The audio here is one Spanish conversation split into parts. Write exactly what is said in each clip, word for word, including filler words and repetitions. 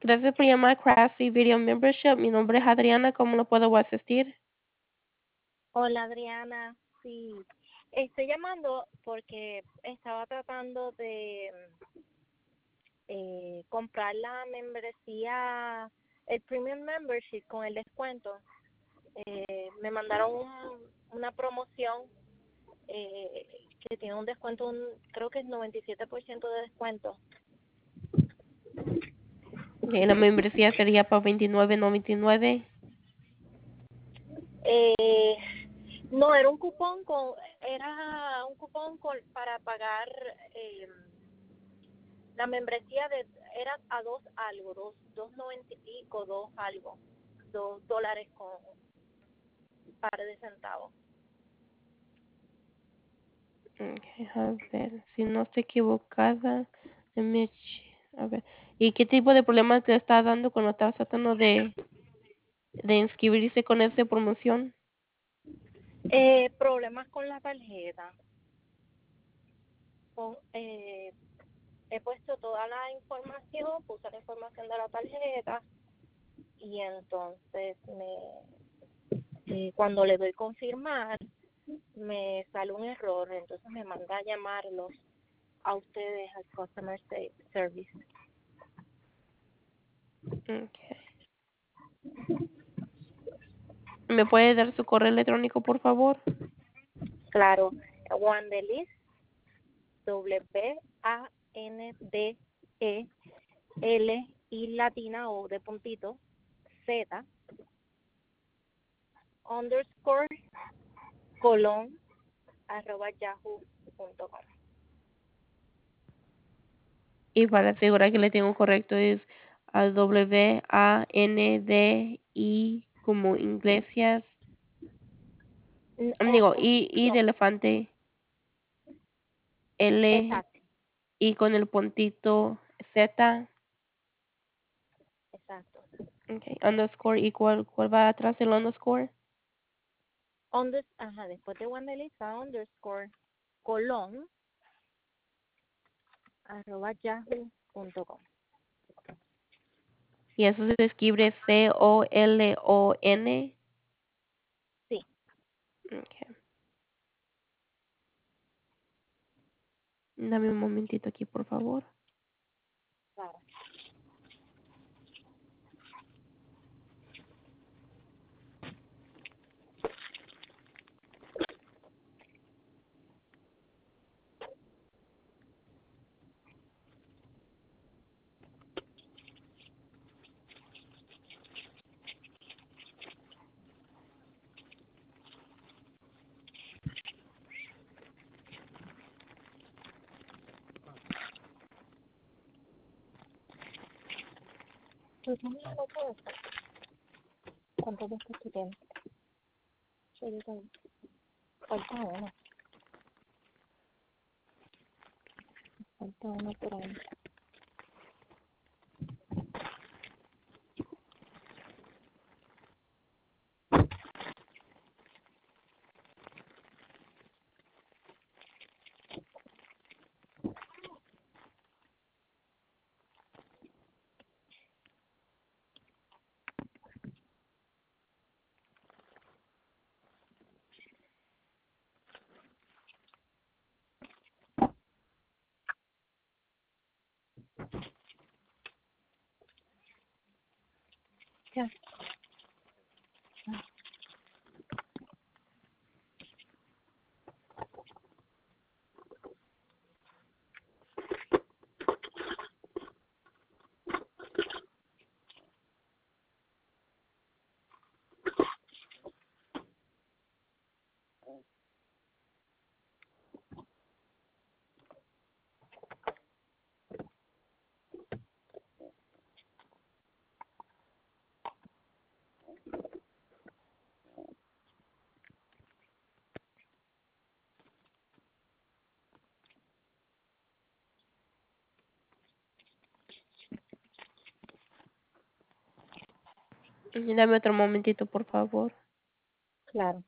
Gracias por llamar a Crafty Video Membership. Mi nombre es Adriana. ¿Cómo lo puedo asistir? Hola Adriana, sí, estoy llamando porque estaba tratando de eh, comprar la membresía, el Premium Membership con el descuento. Eh, me mandaron un- una promoción eh, que tiene un descuento, un, creo que es noventa y siete por ciento de descuento. Ok, la membresía sería para veintinueve noventa y nueve. Eh, no, era un cupón con, era un cupón con, para pagar eh, la membresía de, era a dos algo, dos, dos noventa y pico, dos algo, dos dólares con un par de centavos. Ok, a ver, si no estoy equivocada. déjame ch- A ver. ¿Y qué tipo de problemas te está dando cuando estás tratando de, de inscribirse con esa promoción? Eh, problemas con la tarjeta. Con, eh, he puesto toda la información, puse la información de la tarjeta y entonces me, eh, cuando le doy confirmar me sale un error, entonces me manda a llamarlos a ustedes al Customer Service. Okay. ¿Me puede dar su correo electrónico, por favor? Claro, Wandelis, W A N D E L I latina o de puntito Z underscore colon arroba yahoo punto com. Y para asegurar que le tengo correcto es a W A N D I como iglesias. N- am, o- Digo, o- I, I de no, elefante, L, exacto, I con el puntito Z. exacto. Okay. Underscore y cuál, cuál va atrás del underscore. Under, ajá, después de Wandelis va underscore colon arroba yahoo punto com. Y eso se escribe C O L O N. Sí, Okay. Dame un momentito aquí, por favor. claro. Pues no me lo puedo hacer. ¿Cuántos de estos tú tienes? Sí, yo tengo. Falta uno, falta uno por ahí. Ya. Y dame otro momentito, por favor. Claro.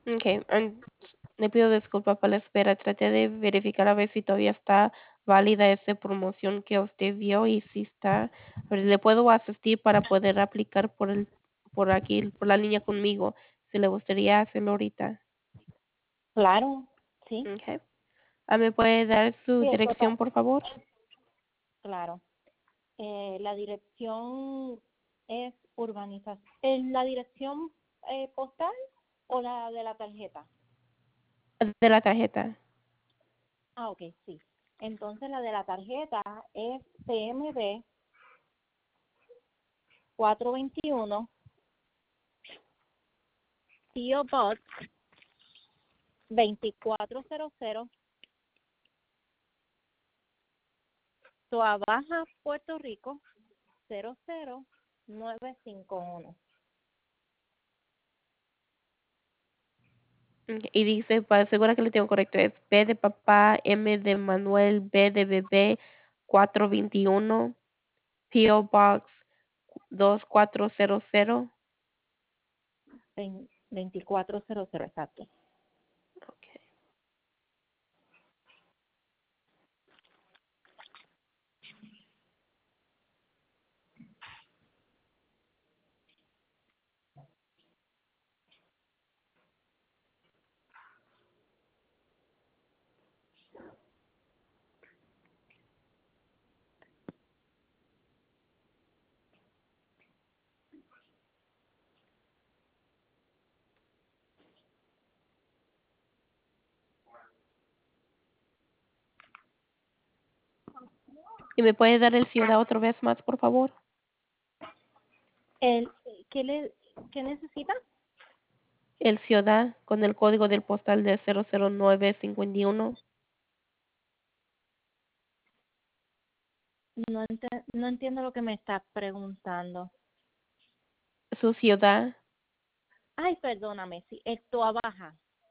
Okay, an- le pido disculpas por la espera. Traté de verificar a ver si todavía está válida esa promoción que usted vio y si está. A ver, le puedo asistir para poder aplicar por el, por aquí, por la línea conmigo, si le gustaría hacerlo ahorita. Claro, sí, Okay. Ah, ¿me puede dar su sí, eso está dirección, por favor? claro. Eh, la dirección es urbanización. ¿La dirección eh, postal o la de la tarjeta? De la tarjeta. Ah, ok, sí. Entonces la de la tarjeta es C M B cuatrocientos veintiuno P O Box veinticuatrocientos, Toa Baja, Puerto Rico cero cero nueve cinco uno. Ok, y dice, para asegurar que le tengo correcto, es B de papá, M de Manuel, B de bebé, cuatrocientos veintiuno, P O Box dos cuatro cero cero. Veinticuatrocientos, exacto. Okay. ¿Y me puede dar el ciudad otra vez más, por favor? El, ¿qué, le, ¿Qué necesita? El ciudad con el código del postal de cero cero nueve cincuenta y uno. No, ente, no entiendo lo que me está preguntando. Su ciudad. Ay, perdóname, sí, es Toa Baja.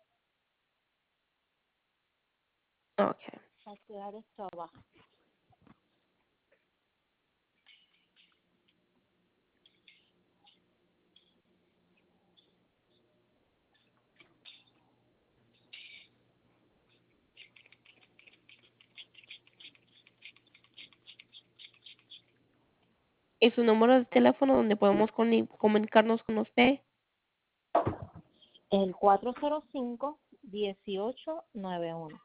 Okay. La ciudad de Toa Baja. ¿Y su número de teléfono donde podemos coni- comunicarnos con usted? El cuatro cero cinco, uno ocho nueve uno.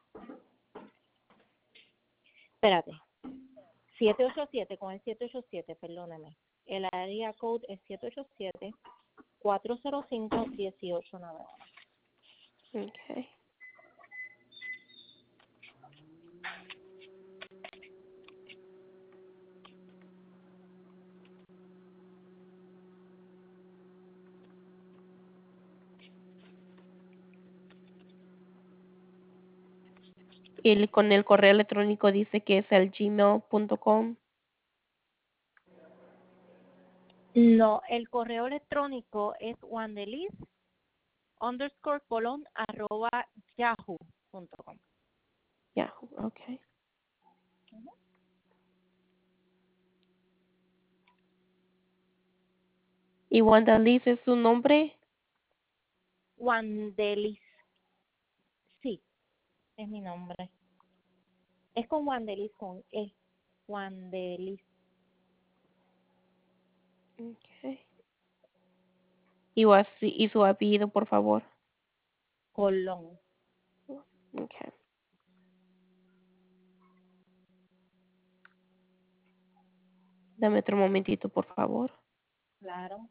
Espérate, siete ocho siete, con el siete ocho siete, perdóneme. El área code es siete ocho siete, cuatro cero cinco, uno ocho nueve uno. Okay. Y el- con el correo electrónico dice que es el gmail punto com. No, el correo electrónico es wandelis underscore colon arroba yahoo punto com. Yahoo. Okay. ¿Y Wanda Liz es su nombre? Wandelis, sí, es mi nombre. Es con Wandelis, con E. Wandelis Okay. Y, o así- y su apellido, por favor. Colón. Okay. Dame otro momentito, por favor. Claro.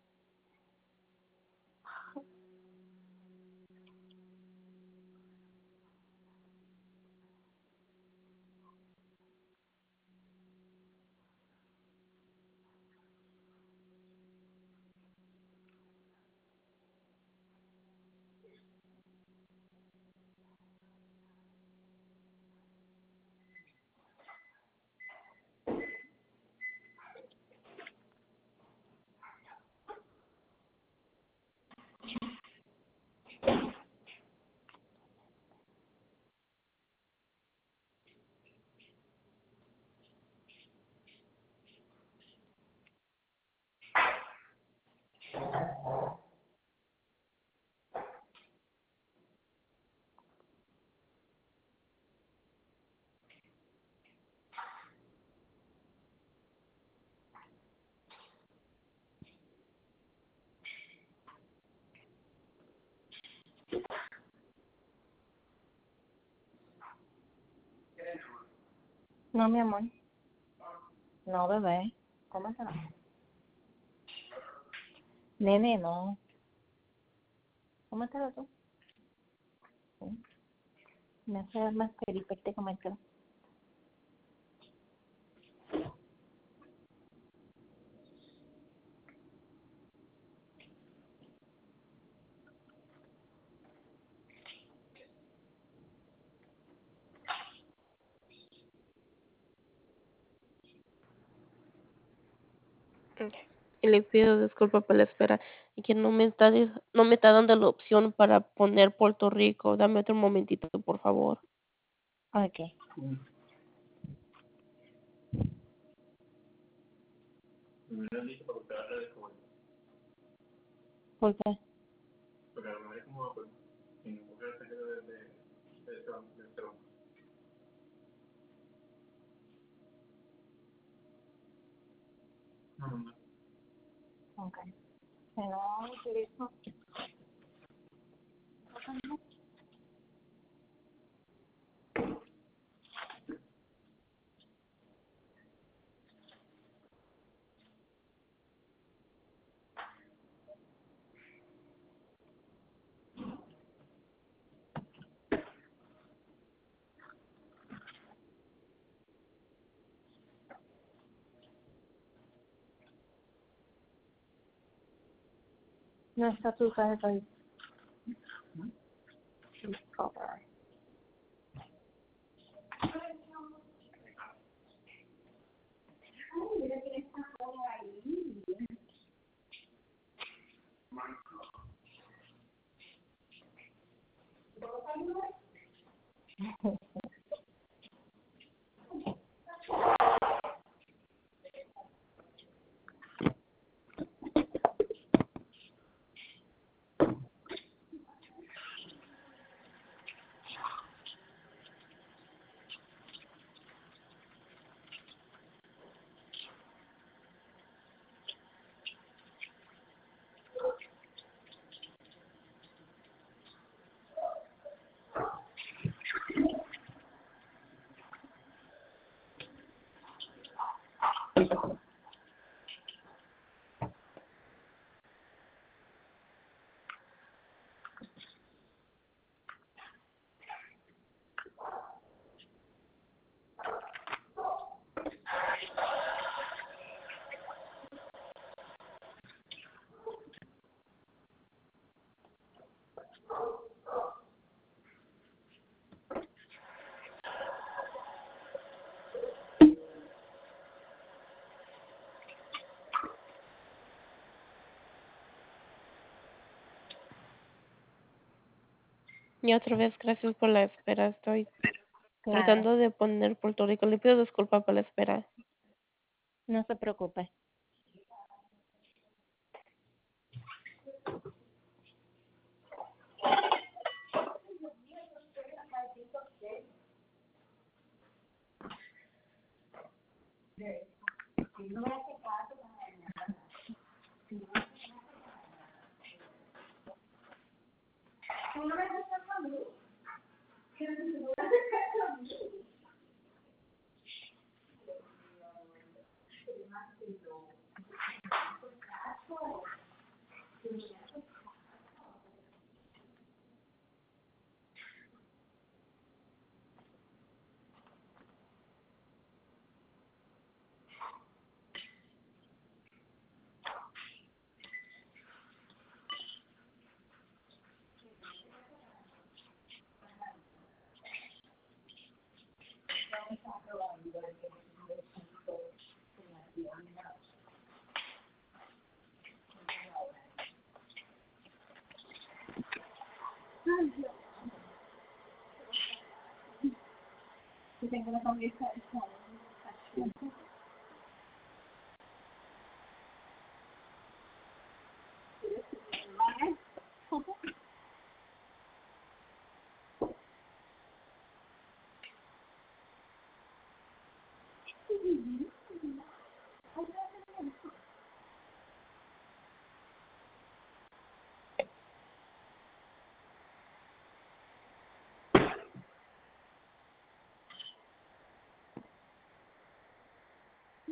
No, mi amor. No, bebé. Cómetela. Nene, no. Cómetela tú. Sí. Me hace más feliz verte comértela. Ok. Y le pido disculpas por la espera y que no me está dis no me está dando la opción para poner Puerto Rico. Dame otro momentito, por favor. Ok. ¿Por qué? Ok. Si no utilizo... No está tu tarjeta ahí. Discover. Y otra vez, gracias por la espera. Estoy Claro. tratando de poner Puerto Rico. Le pido disculpas por la espera. No se preocupe.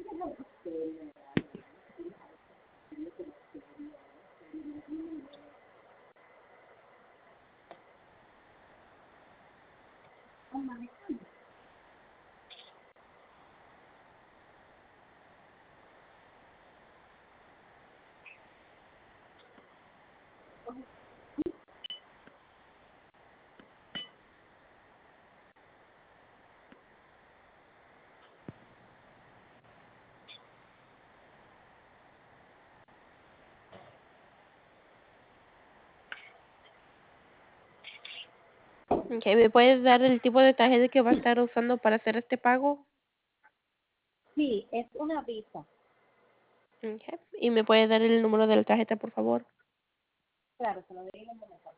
Okay, ¿me puedes dar el tipo de tarjeta que va a estar usando para hacer este pago? Sí, es una Visa. Okay. ¿Y me puedes dar el número de la tarjeta, por favor? Claro, se lo doy en un momento.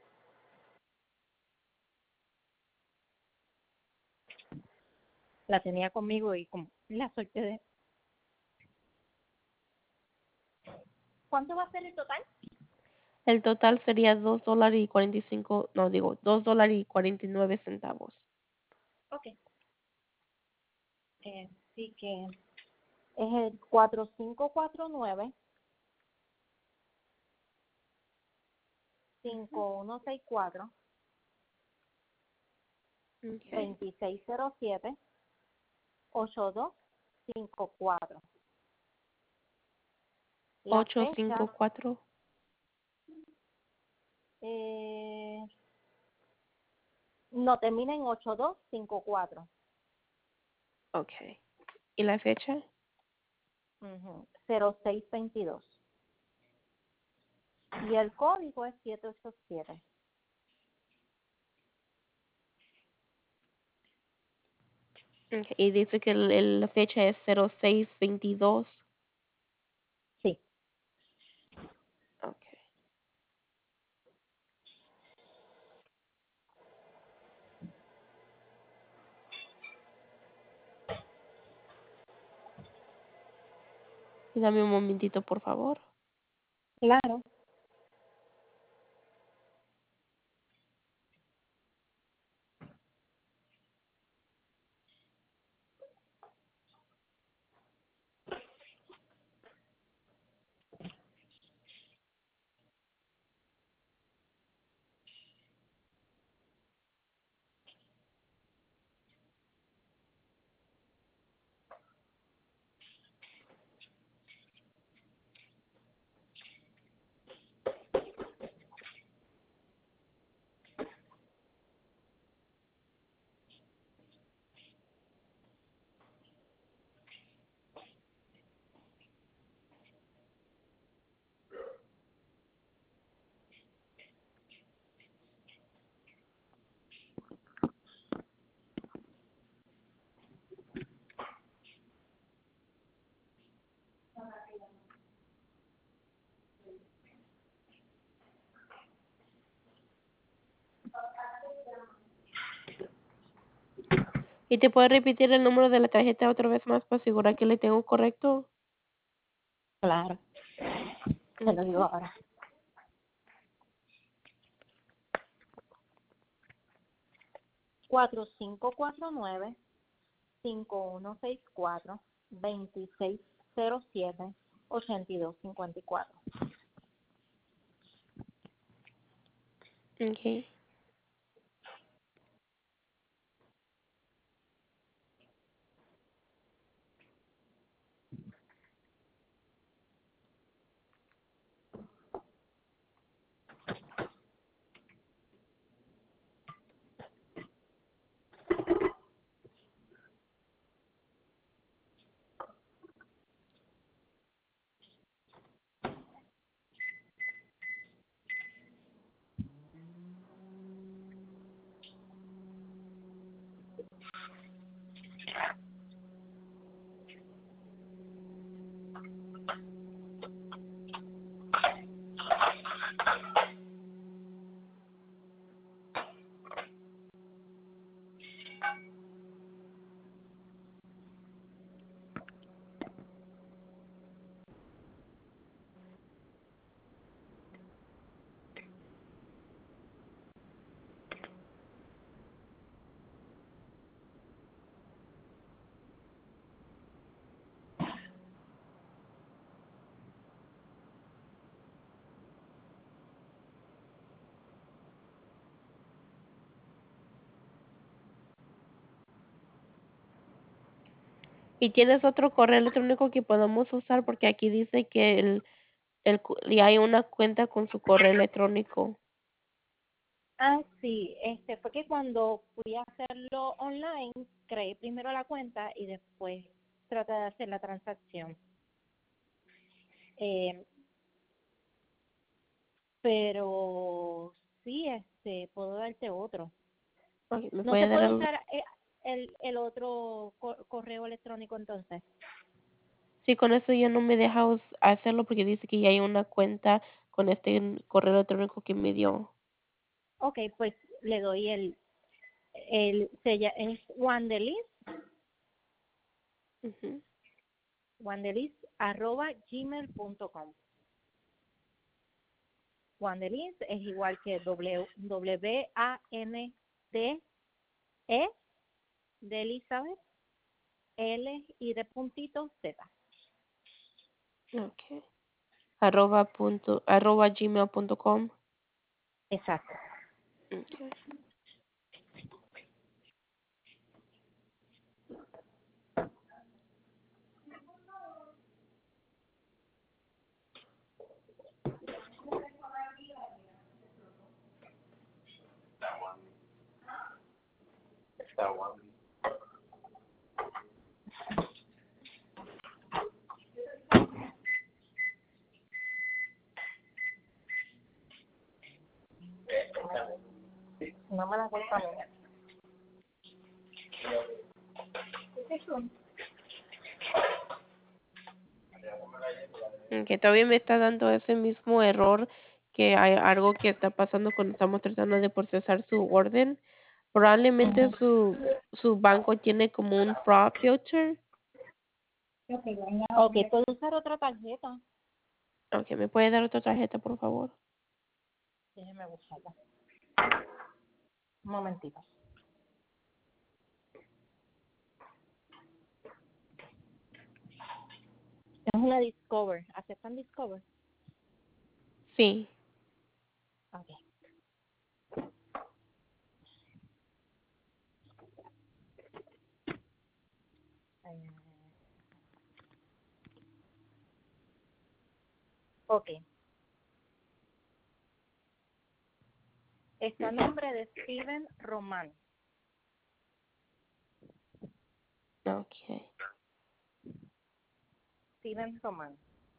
La tenía conmigo y como la solté de... ¿Cuánto va a ser el total? El total sería dos dólares y cuarenta y cinco, no digo, dos dólares y cuarenta y nueve centavos. Ok. Eh, sí que es el cuatro cinco cuatro nueve, cinco uno seis cuatro, Okay. dos seis cero siete, ocho dos cinco cuatro. La Ocho fecha cinco cuatro. eh, no termina en ocho dos cinco cuatro. Okay. ¿Y la fecha? Uh-huh. cero seis veintidós. Y el código es siete ocho siete. Okay. Y dice que el- el- la fecha es cero seis veintidós. Sí. Okay. Y dame un momentito, por favor. Claro. ¿Y te puedes repetir el número de la tarjeta otra vez más para asegurar que le tengo correcto? Claro. Te lo digo Okay. ahora. cuatro cinco cuatro nueve, cinco uno seis cuatro, dos seis cero siete, ocho dos cinco cuatro. Okay. ¿Y tienes otro correo electrónico que podamos usar? Porque aquí dice que el, el, cu- y hay una cuenta con su correo electrónico. Ah, sí, este fue que cuando fui a hacerlo online, creé primero la cuenta y después traté de hacer la transacción. Eh, pero sí, este, puedo darte otro. Ok, ¿me No puede se dar puede el? usar eh, el, el otro co- correo electrónico entonces. Sí, con eso ya no me deja us- hacerlo porque dice que ya hay una cuenta con este n- correo electrónico que me dio. Ok, pues le doy el, el se lla- es wandelis, Ujú. wandelis arroba gmail punto com. Wandelis es igual que W, W A N D E de Elizabeth, L y de puntito Z. Okay. Arroba punto, arroba gmail punto com. Exacto. Okay. No me la cuenta a mí. Que todavía me está dando ese mismo error que hay algo que está pasando cuando estamos tratando de procesar su orden. Probablemente Ujú. su, su banco tiene como un fraud filter. Ok, puedo usar otra tarjeta. Ok, ¿me puede dar otra tarjeta, por favor? Déjeme buscarla. Un momentito. Es una Discover. ¿Aceptan Discover? Sí. Ok. Eh, ok. Está a nombre de Steven Román. Ok. Steven Román.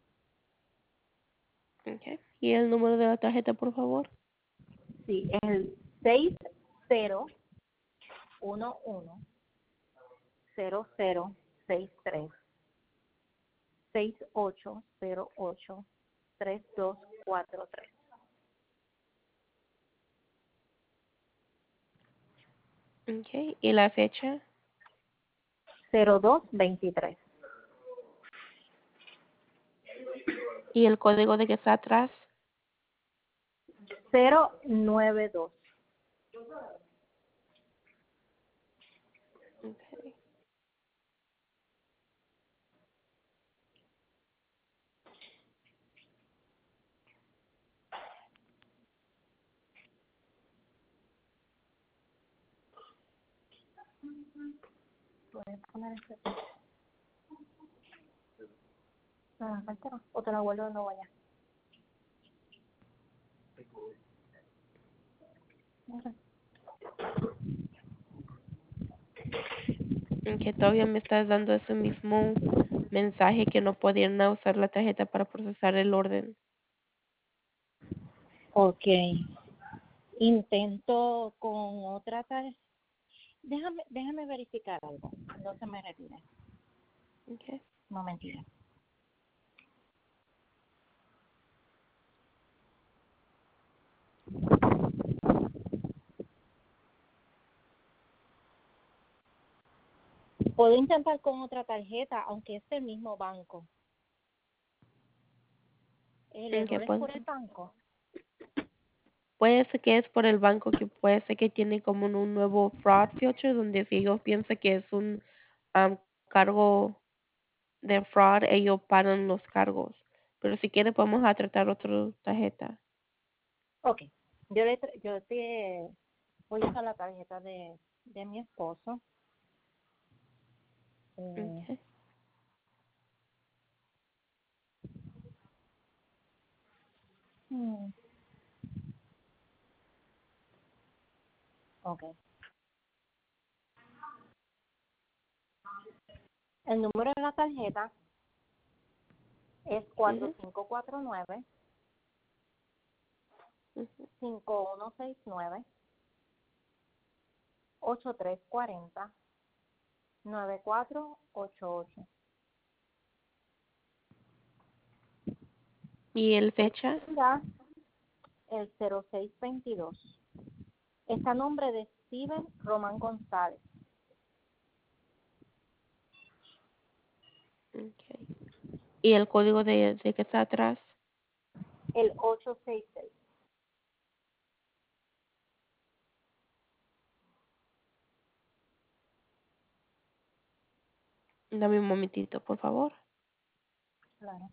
Okay. ¿Y el número de la tarjeta, por favor? Sí, es el seis cero uno uno cero cero seis tres seis ocho cero ocho tres dos cuatro tres. Okay. ¿Y la fecha? Cero dos veintitrés. ¿Y el código de que está atrás? Cero nueve dos. Okay. ¿Puedes poner ese? Ah, cartera. O te la vuelvo de nuevo allá. Ok. Que todavía me estás dando ese mismo mensaje que no podían usar la tarjeta para procesar el orden. Ok. Intento con otra tarjeta. Déjame, déjame verificar algo. No se me retire. Okay. Un momentito. Puedo intentar con otra tarjeta, aunque es del mismo banco. El Okay, error es pues, por el banco. puede ser que es por el banco, que puede ser que tiene como un, un nuevo fraud filter, donde si ellos piensan que es un am, cargo de fraud, ellos paran los cargos. Pero si quiere podemos a tratar otra tarjeta. Ok. Yo, le, tra- yo te voy a usar la tarjeta de, de mi esposo. Eh, Okay. Mm, ok. El número de la tarjeta es cuatro Ujú, cinco cuatro nueve, ujú. cinco uno seis nueve, ocho tres cuatro cero, nueve cuatro ocho ocho. ¿Y el fecha? Expira el cero seis veintidós. Está a nombre de Steven Román González. Okay. ¿Y el código de, de que está atrás? El ocho seis seis. Dame un momentito, por favor. Claro.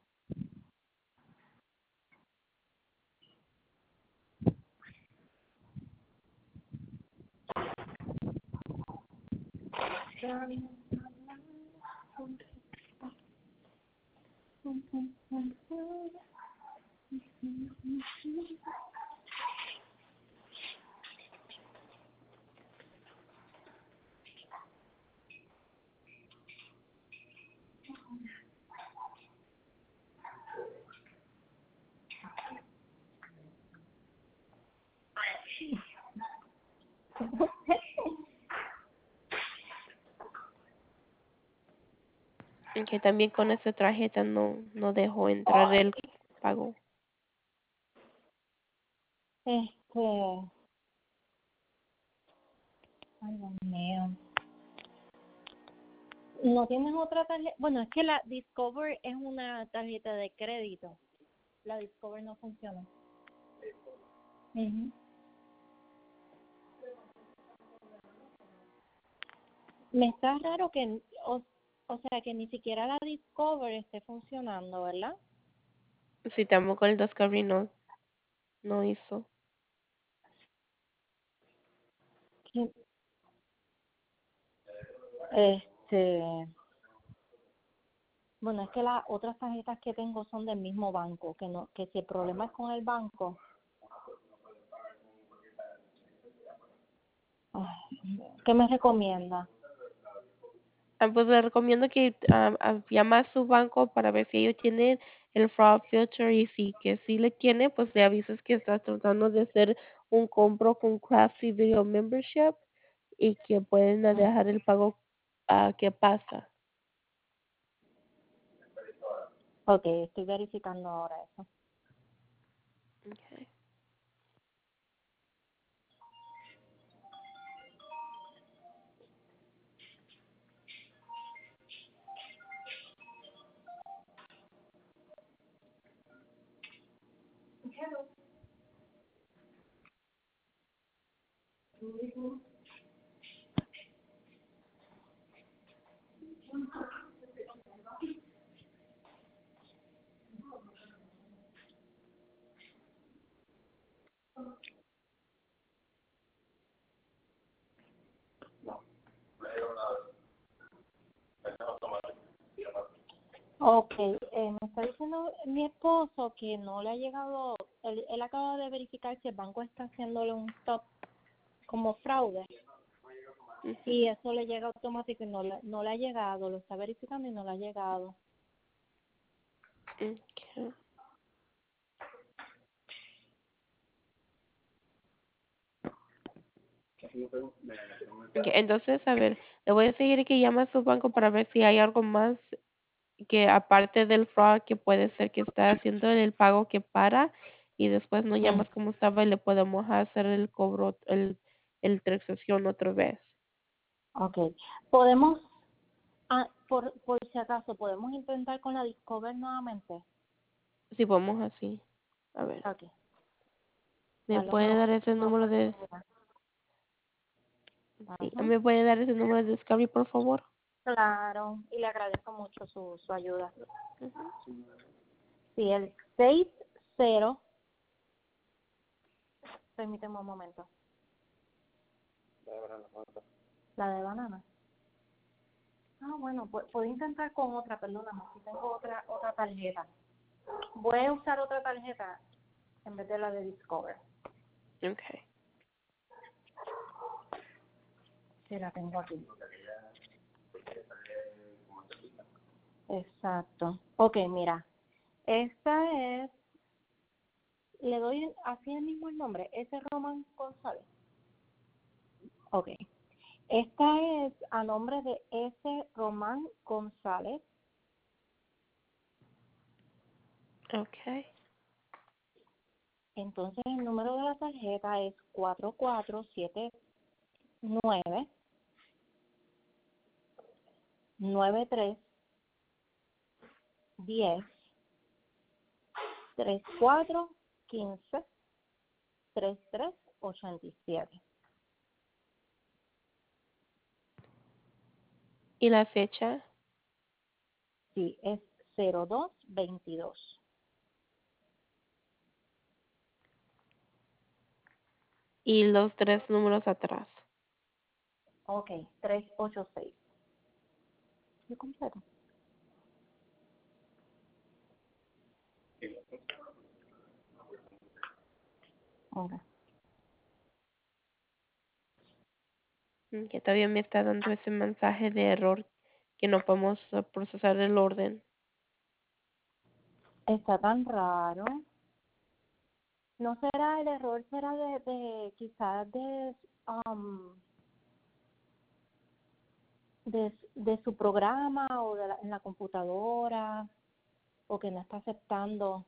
Que también con esa tarjeta no, no dejó entrar el pago. Este, ay, Dios mío. ¿No tienes otra tarjeta? Bueno, es que la Discover es una tarjeta de crédito. La Discover no funciona. Ujú. Me está raro que, o, o sea, que ni siquiera la Discover esté funcionando, ¿verdad? Si tampoco el Discovery no, no hizo. Que- Este, bueno, es que las otras tarjetas que tengo son del mismo banco, que no, que si el problema es con el banco, ay, ¿qué me recomienda? Ah, pues le recomiendo que ah, ah, llame a su banco para ver si ellos tienen el fraud filter y si que si le tiene, pues le avisas que estás tratando de hacer un compro con Crafty Video Membership y que pueden ah, dejar el pago a que pasa. Ok, estoy verificando ahora eso. Okay. Ok, eh, me está diciendo mi esposo que no le ha llegado, él, él acaba de verificar si el banco está haciéndole un stop como fraude Ujú. y eso le llega automático y no le, no le ha llegado, lo está verificando y no le ha llegado. Okay. Okay, entonces, a ver, le voy a seguir que llame a su banco para ver si hay algo más que aparte del fraud que puede ser que está haciendo el pago que para y después no Mm, llamas como estaba y le podemos hacer el cobro, el, el transacción otra vez. ok, podemos, ah, por, por si acaso, podemos intentar con la Discover nuevamente. Si vamos así. A ver, Ok, ¿me darle una, puede dar ese una número de, oportunidad. sí, Ajá. me puede dar ese número de Discovery, por favor? Claro, y le agradezco mucho su, su ayuda. Ujú. Sí, el seis cero, permíteme un momento, la de banana. Ah, bueno, pu- puedo intentar con otra, perdóname, si tengo otra otra tarjeta. Voy a usar otra tarjeta en vez de la de Discover. Okay. Sí, la tengo aquí. Exacto. Ok, mira. Esta es, le doy así el mismo el nombre, S. Román González. Ok. Esta es a nombre de S. Román González. Okay. Entonces el número de la tarjeta es cuatro cuatro siete nueve nueve tres diez tres cuatro quince tres tres ochenta y siete. ¿Y la fecha? Sí, es cero dos veintidós. Y los tres números atrás. Ok, trescientos ochenta y seis. ¿Yo completo? Ok. Mm, Que todavía me está dando ese mensaje de error que no podemos eh, procesar el orden. Está tan raro. ¿No será el error? ¿Será de, de quizás de, um, de, de su programa o de la, en la computadora o que no está aceptando?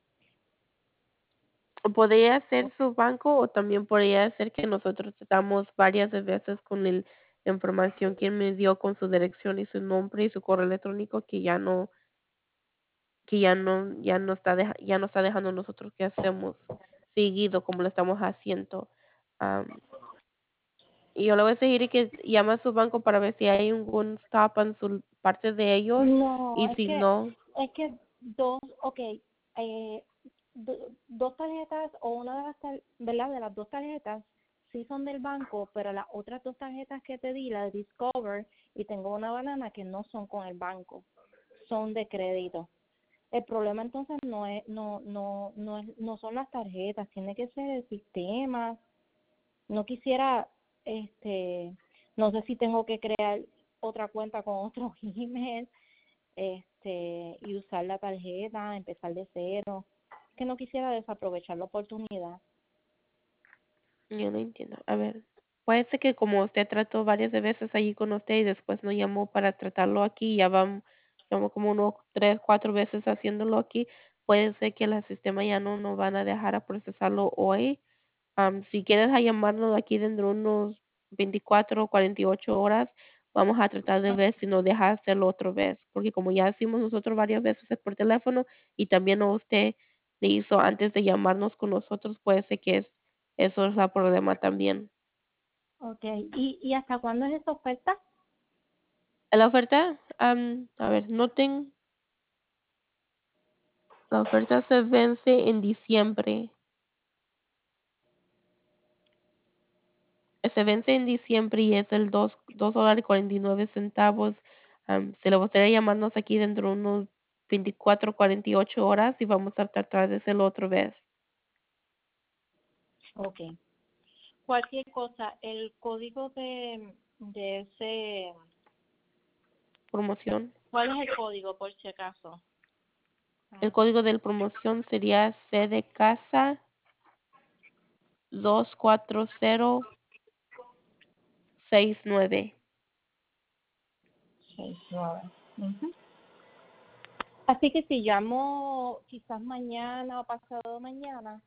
O podría ser su banco o también podría ser que nosotros tratamos varias de veces con el- la información que me dio con su dirección y su nombre y su correo electrónico que ya no que ya no ya no está deja- ya no está dejando nosotros que hacemos seguido como lo estamos haciendo. Am, y yo le voy a decir que llama a su banco para ver si hay algún stop en su parte de ellos No, y es si que no, es que dos, ok, eh, do- dos tarjetas o una de las, tar- ¿verdad? De las dos tarjetas sí son del banco, pero las otras dos tarjetas que te di, la de Discover y tengo una banana que no son con el banco, son de crédito. El problema entonces no es no no no es, no son las tarjetas, tiene que ser el sistema. No quisiera, este, no sé si tengo que crear otra cuenta con otro email, este, y usar la tarjeta, empezar de cero. Que no quisiera desaprovechar la oportunidad. yo no entiendo. A ver, puede ser que como usted trató varias de veces allí con usted y después no llamó para tratarlo aquí, ya vamos, llamó como unos tres, cuatro veces haciéndolo aquí, puede ser que el sistema ya no nos van a dejar a procesarlo hoy. Am, si quieres a llamarnos aquí dentro de unos veinticuatro o cuarenta y ocho horas, vamos a tratar de ver si nos deja hacerlo otra vez, porque como ya hicimos nosotros varias veces por teléfono y también a usted le hizo antes de llamarnos con nosotros, puede ser que es, eso es el problema también. Okay. ¿Y, y hasta cuándo es esa oferta? La oferta, am, a ver, noten, la oferta se vence en diciembre. Se vence en diciembre y es el dos dos dólares cuarenta y nueve centavos. Am, si le gustaría llamarnos aquí dentro de unos veinticuatro, cuarenta y ocho horas y vamos a tratar de hacerlo otra vez. Okay. Cualquier cosa, el código de, de ese, Promoción. ¿cuál es el código por si acaso? El Ah, código de promoción sería C de casa dos cuatro cero seis nueve. seis, nueve. Ujú. Así que si llamo quizás mañana o pasado mañana,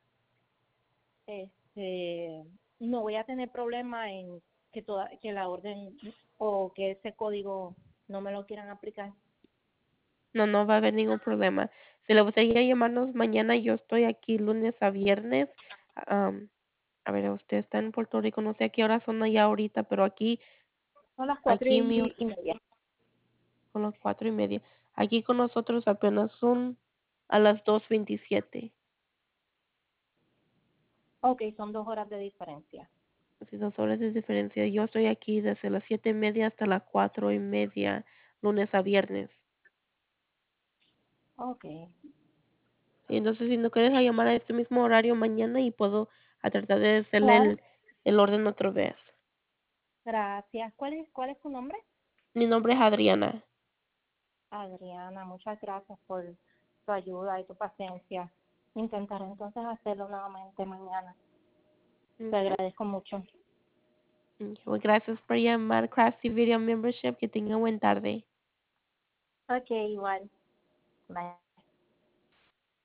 este, no voy a tener problema en que toda, que la orden o que ese código no me lo quieran aplicar. No, no va a haber ningún problema. Si le gustaría llamarnos mañana, yo estoy aquí lunes a viernes. Am, a ver, usted está en Puerto Rico, no sé a qué horas son allá ahorita, pero aquí, Son las cuatro aquí y, mi y media. son las cuatro y media. Aquí con nosotros apenas son a las dos veintisiete. Ok, son dos horas de diferencia. Así dos horas de diferencia. Yo estoy aquí desde las siete y media hasta las cuatro y media, lunes a viernes. Ok. Y entonces, si no quieres a llamar a este mismo horario mañana y puedo a tratar de hacerle Claro, el el orden otra vez. gracias. ¿Cuál es, cuál es tu nombre? Mi nombre es Adriana. Adriana, muchas gracias por tu ayuda y tu paciencia. Intentaré entonces hacerlo nuevamente mañana. Te Okey, agradezco mucho. okey. Well, gracias por llamar Crafty Video Membership. Que tenga buen tarde. Ok, igual. Bye.